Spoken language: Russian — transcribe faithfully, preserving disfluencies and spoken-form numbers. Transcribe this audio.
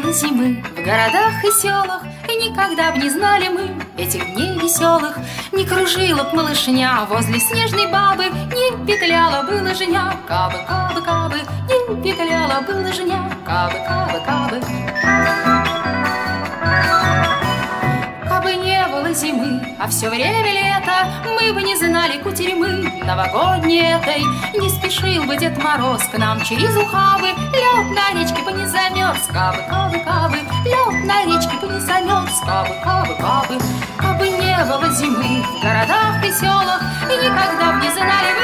было зимы в городах и селах, и никогда б не знали мы этих дней веселых. Не кружила б малышня возле снежной бабы, не петляла бы лыжня, кабы, кабы, кабы, не петляла бы лыжня, кабы, кабы, кабы. Кабы не было зимы, а все время лето, мы бы не знали кутерьмы новогодней этой. Не спешил бы Дед Мороз к нам через ухабы, лед на речке бы не замерз, кабы, кабы, кабы, лед на речке бы не замерз, кабы, кабы, кабы. Кабы не было зимы в городах и селах, и никогда б не знали